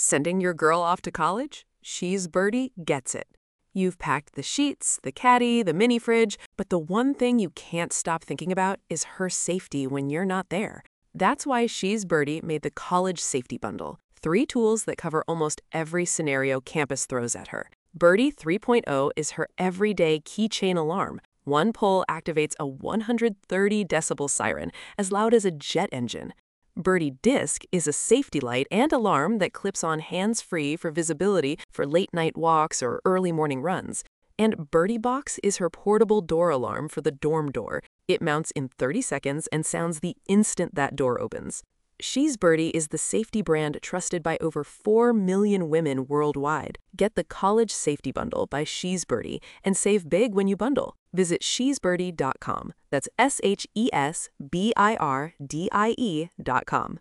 Sending your girl off to college? She's Birdie gets it. You've packed the sheets, the caddy, the mini fridge, but the one thing you can't stop thinking about is her safety when you're not there. That's why She's Birdie made the College Safety Bundle. 3 tools that cover almost every scenario campus throws at her. Birdie 3.0 is her everyday keychain alarm. One pull activates a 130 decibel siren, as loud as a jet engine. Birdie Disc is a safety light and alarm that clips on hands-free for visibility for late-night walks or early morning runs. And Birdie Box is her portable door alarm for the dorm door. It mounts in 30 seconds and sounds the instant that door opens. She's Birdie is the safety brand trusted by over 4 million women worldwide. Get the College Safety Bundle by She's Birdie and save big when you bundle. Visit shesbirdie.com. That's SHESBIRDIE.com.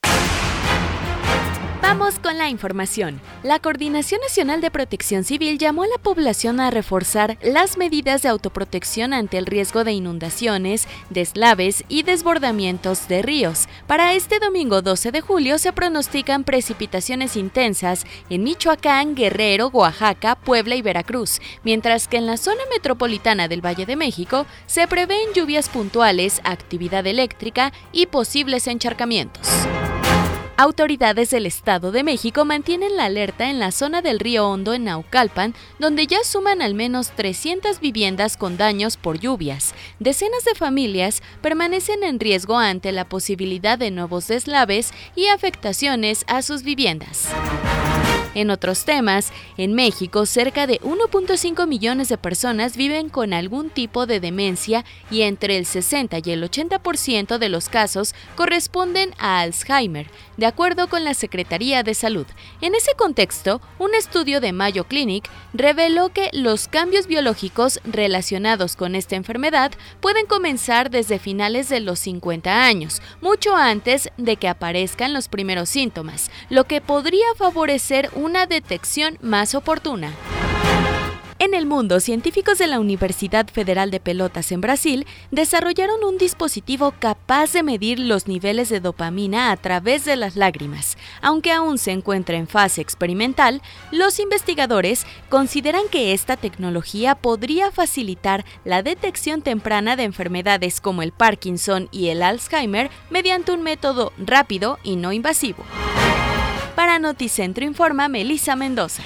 Vamos con la información. La Coordinación Nacional de Protección Civil llamó a la población a reforzar las medidas de autoprotección ante el riesgo de inundaciones, deslaves y desbordamientos de ríos. Para este domingo 12 de julio se pronostican precipitaciones intensas en Michoacán, Guerrero, Oaxaca, Puebla y Veracruz, mientras que en la zona metropolitana del Valle de México se prevén lluvias puntuales, actividad eléctrica y posibles encharcamientos. Autoridades del Estado de México mantienen la alerta en la zona del Río Hondo en Naucalpan, donde ya suman al menos 300 viviendas con daños por lluvias. Decenas de familias permanecen en riesgo ante la posibilidad de nuevos deslaves y afectaciones a sus viviendas. En otros temas, en México cerca de 1.5 millones de personas viven con algún tipo de demencia y entre el 60 y el 80% de los casos corresponden a Alzheimer, de acuerdo con la Secretaría de Salud. En ese contexto, un estudio de Mayo Clinic reveló que los cambios biológicos relacionados con esta enfermedad pueden comenzar desde finales de los 50 años, mucho antes de que aparezcan los primeros síntomas, lo que podría favorecer una detección más oportuna. En el mundo, científicos de la Universidad Federal de Pelotas en Brasil desarrollaron un dispositivo capaz de medir los niveles de dopamina a través de las lágrimas. Aunque aún se encuentra en fase experimental, los investigadores consideran que esta tecnología podría facilitar la detección temprana de enfermedades como el Parkinson y el Alzheimer mediante un método rápido y no invasivo. Para Noticentro informa Melissa Mendoza.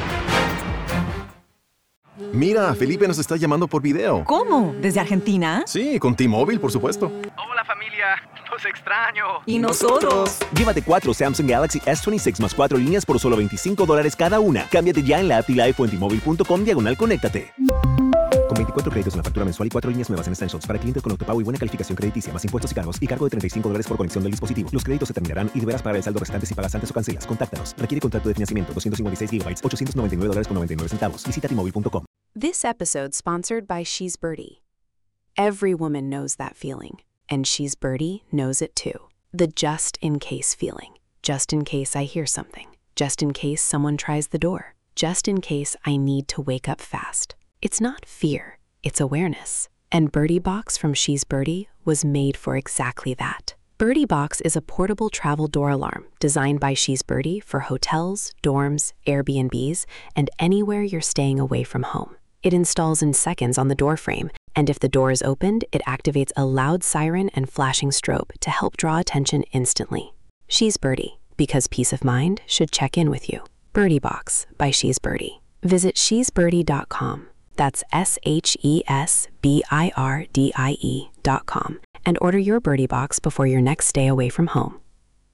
Mira, Felipe nos está llamando por video. ¿Cómo? ¿Desde Argentina? Sí, con T-Mobile, por supuesto. Hola familia, los extraño. ¿Y nosotros? Llévate 4 Samsung Galaxy S26 más 4 líneas por solo $25 cada una. Cámbiate ya en la app T-Life o en T-Mobile.com/conéctate. Con 24 créditos en la factura mensual y 4 líneas nuevas en Essentials para clientes con autopago y buena calificación crediticia, más impuestos y cargo de $35 por conexión del dispositivo. Los créditos se terminarán y deberás pagar el saldo restante si pagas antes o cancelas. Contáctanos. Requiere contrato de financiamiento. 256 GB, $899.99. Visita T-Mobile.com. This episode sponsored by She's Birdie. Every woman knows that feeling, and She's Birdie knows it too. The just-in-case feeling. Just in case I hear something. Just in case someone tries the door. Just in case I need to wake up fast. It's not fear, it's awareness. And Birdie Box from She's Birdie was made for exactly that. Birdie Box is a portable travel door alarm designed by She's Birdie for hotels, dorms, Airbnbs, and anywhere you're staying away from home. It installs in seconds on the door frame, and if the door is opened, it activates a loud siren and flashing strobe to help draw attention instantly. She's Birdie, because peace of mind should check in with you. Birdie Box by She's Birdie. Visit shesbirdie.com. That's SHESBIRDIE.com and order your Birdie Box before your next stay away from home.